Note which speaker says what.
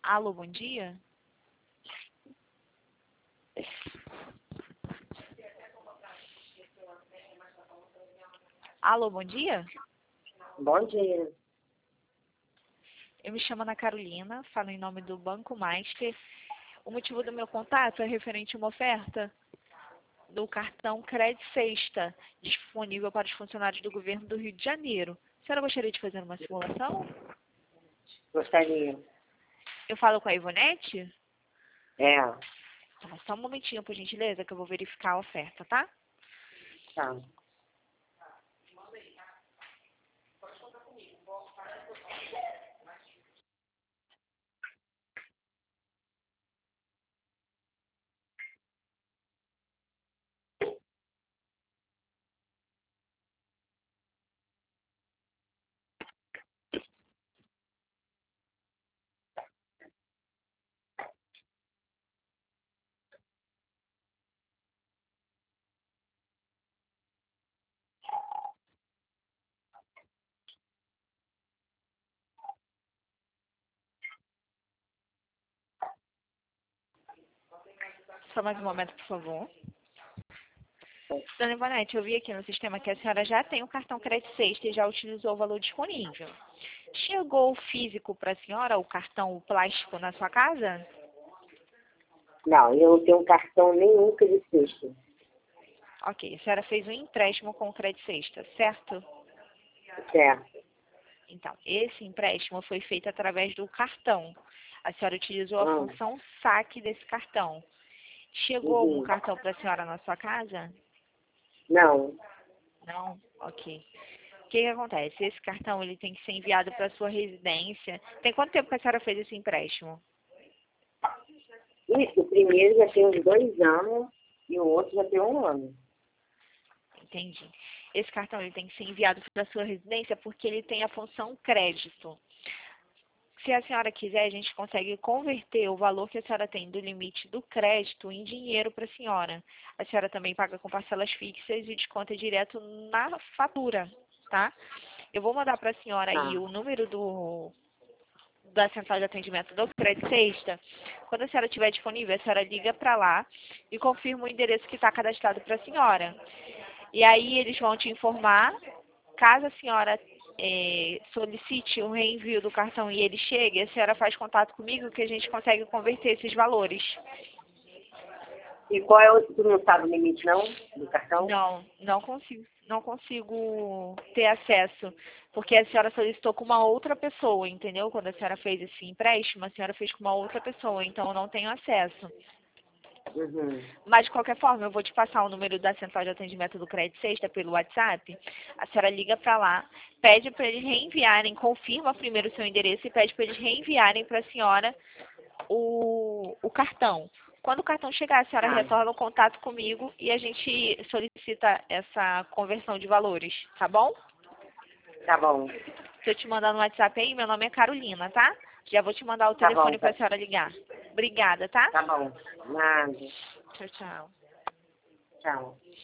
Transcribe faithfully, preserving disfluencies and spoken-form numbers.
Speaker 1: Alô, bom dia? Alô, bom dia?
Speaker 2: Bom dia.
Speaker 1: Eu me chamo Ana Carolina, falo em nome do Banco Master. O motivo do meu contato é referente a uma oferta do cartão Crédito Sexta, disponível para os funcionários do governo do Rio de Janeiro. A senhora gostaria de fazer uma simulação?
Speaker 2: Gostaria.
Speaker 1: Eu falo com a Ivonete?
Speaker 2: É,
Speaker 1: Tá, só um momentinho, por gentileza, que eu vou verificar a oferta, tá?
Speaker 2: tá.
Speaker 1: Só mais um momento, por favor. Dona Ivonete, eu vi aqui no sistema que a senhora já tem o cartão Crédito Sexta e já utilizou o valor disponível. Chegou o físico para a senhora, o cartão o plástico, na sua casa?
Speaker 2: Não, eu não tenho cartão nenhum que de sexta.
Speaker 1: Ok, a senhora fez um empréstimo com o Crédito Sexta, certo?
Speaker 2: Certo.
Speaker 1: Então, esse empréstimo foi feito através do cartão. A senhora utilizou a
Speaker 2: Hum.
Speaker 1: função saque desse cartão. Chegou algum
Speaker 2: Uhum.
Speaker 1: cartão para a senhora na sua casa?
Speaker 2: Não.
Speaker 1: Não? Ok. O que que acontece? Esse cartão ele tem que ser enviado para a sua residência. Tem quanto tempo que a senhora fez esse empréstimo?
Speaker 2: Isso, o primeiro já tem uns dois anos e o outro já tem um ano.
Speaker 1: Entendi. Esse cartão ele tem que ser enviado para a sua residência porque ele tem a função crédito. Se a senhora quiser, a gente consegue converter o valor que a senhora tem do limite do crédito em dinheiro para a senhora. A senhora também paga com parcelas fixas e desconta direto na fatura, tá? Eu vou mandar para a senhora aí
Speaker 2: Tá.
Speaker 1: o número do da central de atendimento do Crédito Sexta. Quando a senhora estiver disponível, a senhora liga para lá e confirma o endereço que está cadastrado para a senhora. E aí eles vão te informar, caso a senhora é, solicite o reenvio do cartão e ele chegue, a senhora faz contato comigo que a gente consegue converter esses valores.
Speaker 2: E qual é o... Tu não sabe o limite, não? Do cartão?
Speaker 1: Não, não consigo, não consigo ter acesso, porque a senhora solicitou com uma outra pessoa, entendeu? Quando a senhora fez esse empréstimo, a senhora fez com uma outra pessoa, então eu não tenho acesso.
Speaker 2: Uhum.
Speaker 1: Mas, de qualquer forma, eu vou te passar o número da central de atendimento do Crédito Sexta pelo WhatsApp. A senhora liga para lá, pede para eles reenviarem, confirma primeiro o seu endereço e pede para eles reenviarem para a senhora o, o cartão. Quando o cartão chegar, a senhora
Speaker 2: Tá.
Speaker 1: retorna o contato comigo e a gente solicita essa conversão de valores, tá bom?
Speaker 2: Tá bom.
Speaker 1: Se eu te mandar no WhatsApp aí, meu nome é Carolina, tá? Já vou te mandar o
Speaker 2: Tá bom.
Speaker 1: telefone para
Speaker 2: Tá,
Speaker 1: a senhora ligar. Obrigada, tá?
Speaker 2: tá bom. Nada.
Speaker 1: Tchau, tchau.
Speaker 2: Tchau.